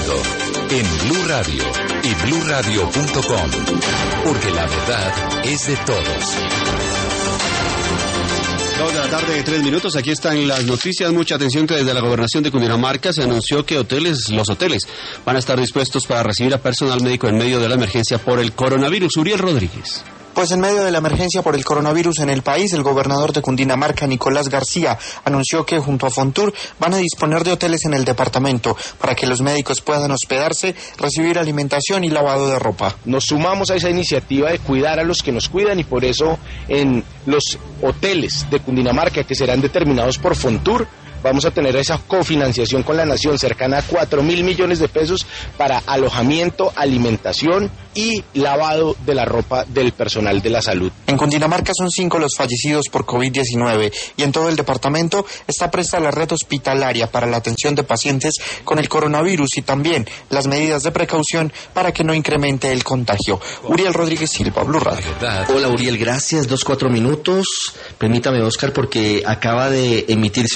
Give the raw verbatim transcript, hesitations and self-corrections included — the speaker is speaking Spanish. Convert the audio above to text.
mundo en Blue Radio y blue radio punto com, porque la verdad es de todos. Dos de la tarde, tres minutos. Aquí están las noticias. Mucha atención, que desde la gobernación de Cundinamarca se anunció que hoteles, los hoteles van a estar dispuestos para recibir a personal médico en medio de la emergencia por el coronavirus. Uriel Rodríguez. Pues en medio de la emergencia por el coronavirus en el país, el gobernador de Cundinamarca, Nicolás García, anunció que junto a Fontur van a disponer de hoteles en el departamento para que los médicos puedan hospedarse, recibir alimentación y lavado de ropa. Nos sumamos a esa iniciativa de cuidar a los que nos cuidan y por eso en los hoteles de Cundinamarca, que serán determinados por Fontur, vamos a tener esa cofinanciación con la nación cercana a cuatro mil millones de pesos para alojamiento, alimentación y lavado de la ropa del personal de la salud. En Cundinamarca son cinco los fallecidos por COVID diecinueve y en todo el departamento está presta la red hospitalaria para la atención de pacientes con el coronavirus y también las medidas de precaución para que no incremente el contagio. Uriel Rodríguez Silva, Blue Radio. Hola Uriel, gracias. Dos, cuatro minutos. Permítame, Oscar, porque acaba de emitirse